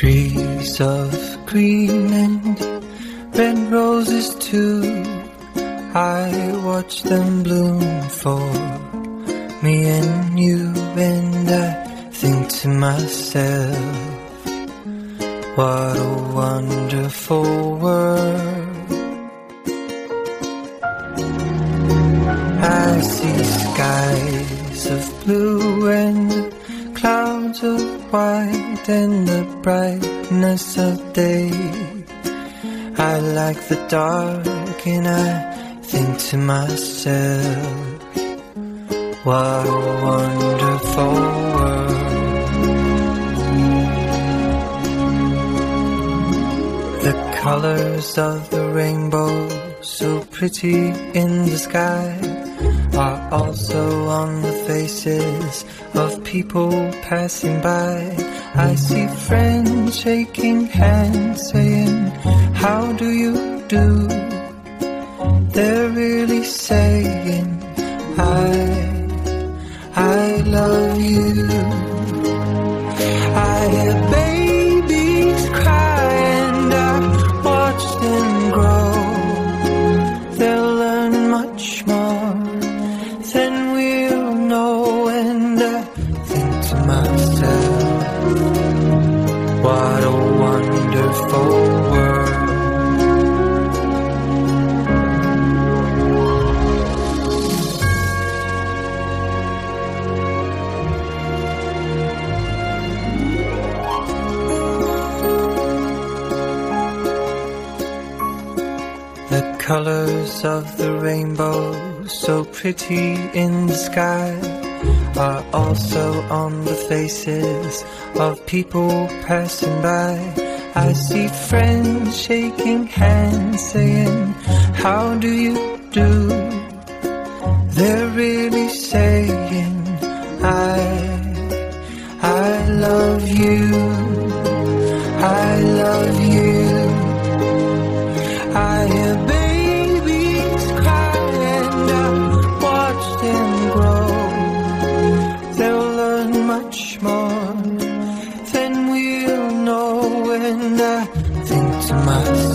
Trees of green and red roses too, I watch them bloom for me and you, and I think to myself, what a wonderful world. I see skies of blue and clouds of white and the brightness of day. I like the dark and I think to myself, what a wonderful world. The colors of the rainbow, so pretty in the sky, are also on the faces of people passing by. I see friends shaking hands, saying, how do you do? They're really saying, I love you. I hear babies cry and I watch them grow. They'll learn much more than we'll know, and I think to myself, what a wonderful world. The colors of the rainbow, so pretty in the sky, are also on the faces of people passing by. I see friends shaking hands, saying, how do you do? They're really saying, I love you. I love you. I hear babies cry and I watch them grow. They'll learn much more than we'll know, and I think to myself,